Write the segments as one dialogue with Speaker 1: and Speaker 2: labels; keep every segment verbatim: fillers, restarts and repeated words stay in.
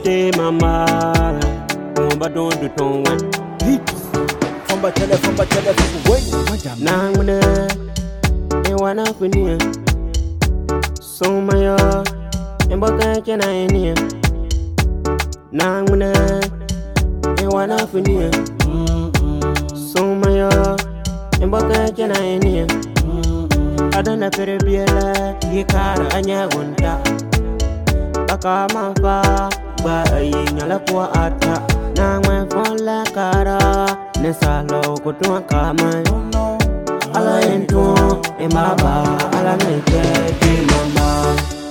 Speaker 1: de mama. Bomba don't do ton one.
Speaker 2: From the telephone, but telephone, wait,
Speaker 1: Nanguna, they wanna finish. So my uh, and what can I in here? Nanguna, they wanna finish. So my uh, and what can I in here? I don't have to be a lie, you can't, and you won't die. Bakama fa, but I ain't a lapua ata. Now when phone la cara, Nesalo go to a kama. Ala into a maba, ala make de mama.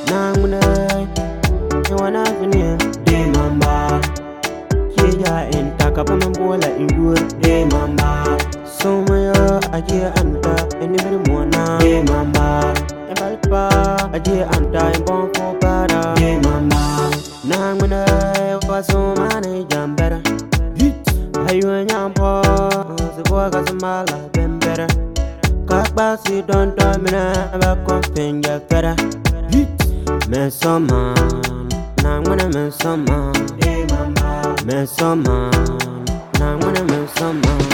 Speaker 1: Nanguna, you wanna finish de mama. Kia in Takapambola in good de mama. So my uh, idea anta, and even more now de mama. And Balpa, idea anta, and born for para de mama. Nanguna was so many jam better. Are you and your paw? The work as a mala, been better. Cockbassy don't tell me about coughing your better. Miss some man, now I'm gonna miss some man. Miss some man, now I'm gonna miss some man.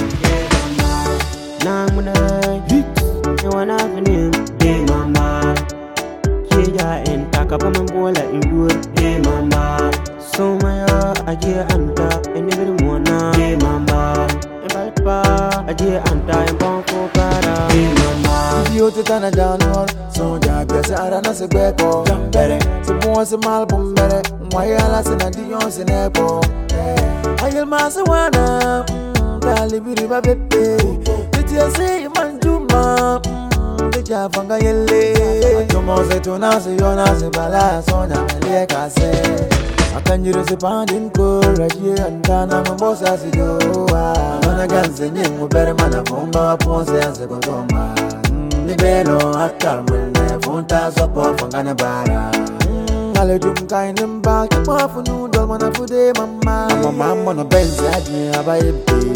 Speaker 1: Now I'm gonna hit you one avenue, day mama. Kia in Takapambola in good, day mama. So my uh, idea anta, and even more now, day mama. And Balpa, idea anta, and born for para, day mama.
Speaker 2: you to turn a down or so ya piazza arana se beco, jambere, se buon se malbum bere, why I last in a Dion's in airpo. I will mass a wana, Dalibi baby, did you say man do ma? The Javanga yelle, Tomoze to Nazi, Yonas, Bala, Sona, Leka say. I can use a pound in courage and Tana, my boss as you do. I'm against the name of better man of Bomba, Ponce as a Goma. The Beno, I can't win the Fontas up of Ganabara. Alajum kind and back to Papa Noodle, one of the mamma. I'm a mamma on a bench at me about a bee.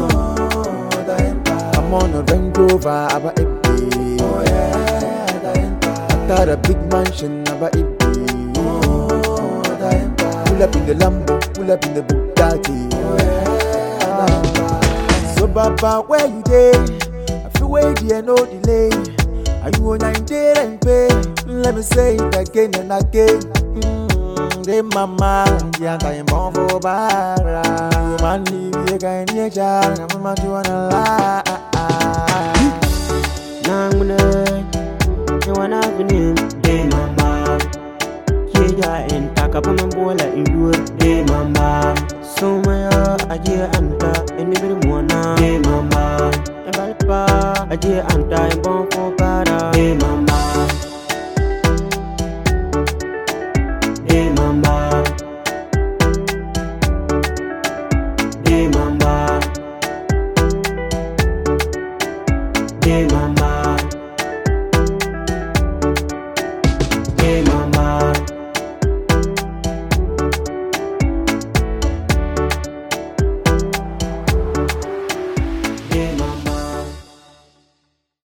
Speaker 2: I'm on a Range Rover about a bee. Oh, yeah, I got a big mansion about a bee. Pull up in the Lambo, pull up in the Bugatti. Oh, yeah. So, Baba, where you dey? I feel wait here, no delay. Are you on nine day and pay? Let me say it again and again. Mmm, they mama, yeah, I'm born for Bara. You man, leave you guy in your jar, I'm a man to wanna lie.
Speaker 1: Nanguna, you wanna avenue, day mama. Kia in Takapambola in good, day mama. So my uh, idea anta, and even more now, day mama. And Balpa, idea anta, and born for para, day mama.